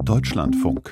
Deutschlandfunk.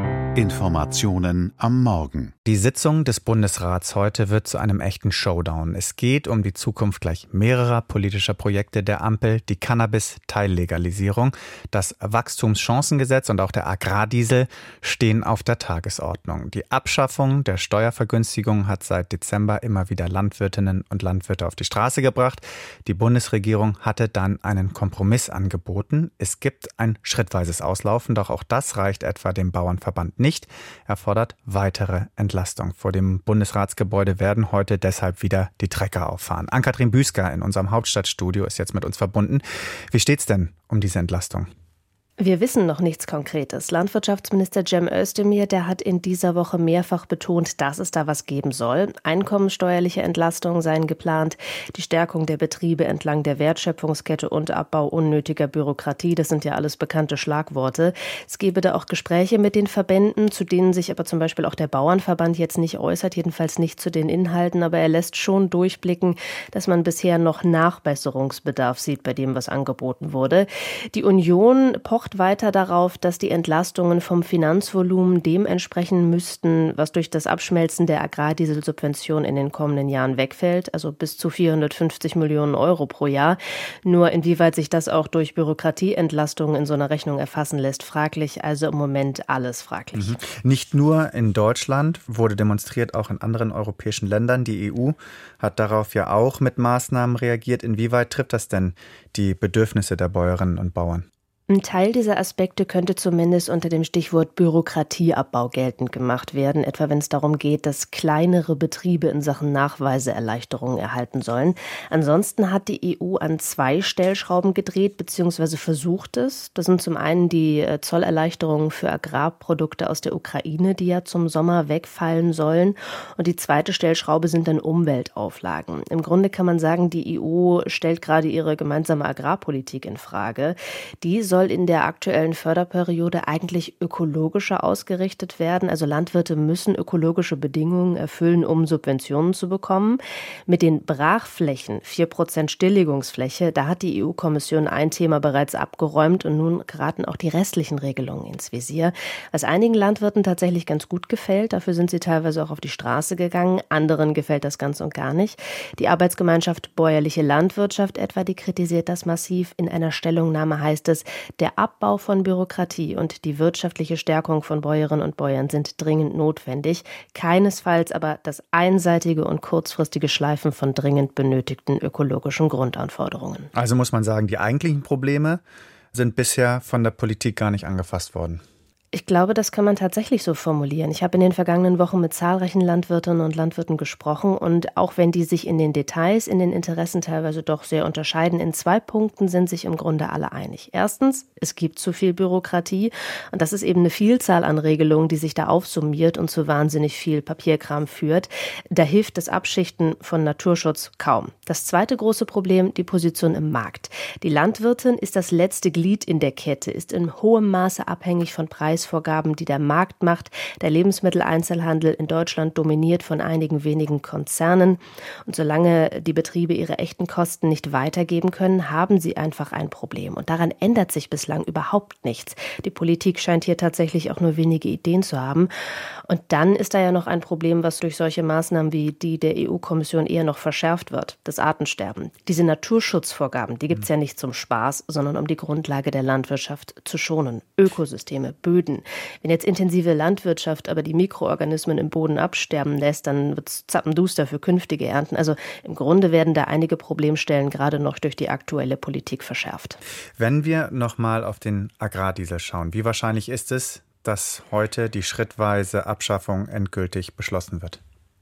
Informationen am Morgen. Die Sitzung des Bundesrats heute wird zu einem echten Showdown. Es geht um die Zukunft gleich mehrerer politischer Projekte der Ampel, die Cannabis-Teillegalisierung, das Wachstumschancengesetz und auch der Agrardiesel stehen auf der Tagesordnung. Die Abschaffung der Steuervergünstigung hat seit Dezember immer wieder Landwirtinnen und Landwirte auf die Straße gebracht. Die Bundesregierung hatte dann einen Kompromiss angeboten. Es gibt ein schrittweises Auslaufen, doch auch das reicht etwa dem Bauernverband nicht. Er fordert weitere Entlastung. Vor dem Bundesratsgebäude werden heute deshalb wieder die Trecker auffahren. Ann-Kathrin Büsker in unserem Hauptstadtstudio ist jetzt mit uns verbunden. Wie steht's denn um diese Entlastung? Wir wissen noch nichts Konkretes. Landwirtschaftsminister Cem Özdemir, der hat in dieser Woche mehrfach betont, dass es da was geben soll. Einkommenssteuerliche Entlastungen seien geplant, die Stärkung der Betriebe entlang der Wertschöpfungskette und Abbau unnötiger Bürokratie. Das sind ja alles bekannte Schlagworte. Es gebe da auch Gespräche mit den Verbänden, zu denen sich aber zum Beispiel auch der Bauernverband jetzt nicht äußert, jedenfalls nicht zu den Inhalten. Aber er lässt schon durchblicken, dass man bisher noch Nachbesserungsbedarf sieht bei dem, was angeboten wurde. Die Union pocht weiter darauf, dass die Entlastungen vom Finanzvolumen dem entsprechen müssten, was durch das Abschmelzen der Agrardieselsubvention in den kommenden Jahren wegfällt, also bis zu 450 Millionen Euro pro Jahr. Nur inwieweit sich das auch durch Bürokratieentlastungen in so einer Rechnung erfassen lässt, fraglich, also im Moment alles fraglich. Nicht nur in Deutschland wurde demonstriert, auch in anderen europäischen Ländern. Die EU hat darauf ja auch mit Maßnahmen reagiert. Inwieweit trifft das denn die Bedürfnisse der Bäuerinnen und Bauern? Ein Teil dieser Aspekte könnte zumindest unter dem Stichwort Bürokratieabbau geltend gemacht werden, etwa wenn es darum geht, dass kleinere Betriebe in Sachen Nachweiseerleichterungen erhalten sollen. Ansonsten hat die EU an 2 Stellschrauben gedreht bzw. versucht es. Das sind zum einen die Zollerleichterungen für Agrarprodukte aus der Ukraine, die ja zum Sommer wegfallen sollen. Und die zweite Stellschraube sind dann Umweltauflagen. Im Grunde kann man sagen, die EU stellt gerade ihre gemeinsame Agrarpolitik in Frage. Die soll in der aktuellen Förderperiode eigentlich ökologischer ausgerichtet werden. Also Landwirte müssen ökologische Bedingungen erfüllen, um Subventionen zu bekommen. Mit den Brachflächen, 4% Stilllegungsfläche, da hat die EU-Kommission ein Thema bereits abgeräumt und nun geraten auch die restlichen Regelungen ins Visier. Was einigen Landwirten tatsächlich ganz gut gefällt, dafür sind sie teilweise auch auf die Straße gegangen. Anderen gefällt das ganz und gar nicht. Die Arbeitsgemeinschaft Bäuerliche Landwirtschaft etwa, die kritisiert das massiv. In einer Stellungnahme heißt es, der Abbau von Bürokratie und die wirtschaftliche Stärkung von Bäuerinnen und Bauern sind dringend notwendig. Keinesfalls aber das einseitige und kurzfristige Schleifen von dringend benötigten ökologischen Grundanforderungen. Also muss man sagen, die eigentlichen Probleme sind bisher von der Politik gar nicht angefasst worden. Ich glaube, das kann man tatsächlich so formulieren. Ich habe in den vergangenen Wochen mit zahlreichen Landwirtinnen und Landwirten gesprochen und auch wenn die sich in den Details, in den Interessen teilweise doch sehr unterscheiden, in 2 Punkten sind sich im Grunde alle einig. Erstens, es gibt zu viel Bürokratie und das ist eben eine Vielzahl an Regelungen, die sich da aufsummiert und zu wahnsinnig viel Papierkram führt. Da hilft das Abschichten von Naturschutz kaum. Das zweite große Problem, die Position im Markt. Die Landwirtin ist das letzte Glied in der Kette, ist in hohem Maße abhängig von Preisvorgaben, die der Markt macht. Der Lebensmitteleinzelhandel in Deutschland dominiert von einigen wenigen Konzernen. Und solange die Betriebe ihre echten Kosten nicht weitergeben können, haben sie einfach ein Problem. Und daran ändert sich bislang überhaupt nichts. Die Politik scheint hier tatsächlich auch nur wenige Ideen zu haben. Und dann ist da ja noch ein Problem, was durch solche Maßnahmen wie die der EU-Kommission eher noch verschärft wird. Das Artensterben. Diese Naturschutzvorgaben, die gibt es ja nicht zum Spaß, sondern um die Grundlage der Landwirtschaft zu schonen. Ökosysteme, Böden. Wenn jetzt intensive Landwirtschaft aber die Mikroorganismen im Boden absterben lässt, dann wird es zappenduster für künftige Ernten. Also im Grunde werden da einige Problemstellen gerade noch durch die aktuelle Politik verschärft. Wenn wir nochmal auf den Agrardiesel schauen, wie wahrscheinlich ist es, dass heute die schrittweise Abschaffung endgültig beschlossen wird?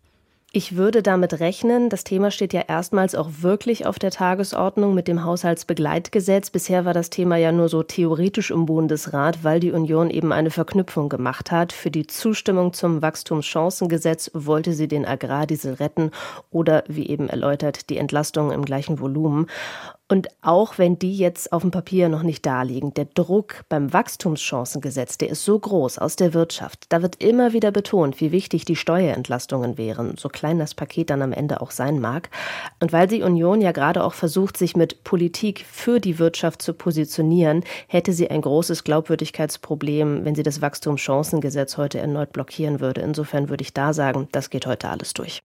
Ich würde damit rechnen, das Thema steht ja erstmals auch wirklich auf der Tagesordnung mit dem Haushaltsbegleitgesetz. Bisher war das Thema ja nur so theoretisch im Bundesrat, weil die Union eben eine Verknüpfung gemacht hat. Für die Zustimmung zum Wachstumschancengesetz wollte sie den Agrardiesel retten oder, wie eben erläutert, die Entlastung im gleichen Volumen. Und auch wenn die jetzt auf dem Papier noch nicht da liegen, der Druck beim Wachstumschancengesetz, der ist so groß aus der Wirtschaft. Da wird immer wieder betont, wie wichtig die Steuerentlastungen wären, so klein das Paket dann am Ende auch sein mag. Und weil die Union ja gerade auch versucht, sich mit Politik für die Wirtschaft zu positionieren, hätte sie ein großes Glaubwürdigkeitsproblem, wenn sie das Wachstumschancengesetz heute erneut blockieren würde. Insofern würde ich da sagen, das geht heute alles durch.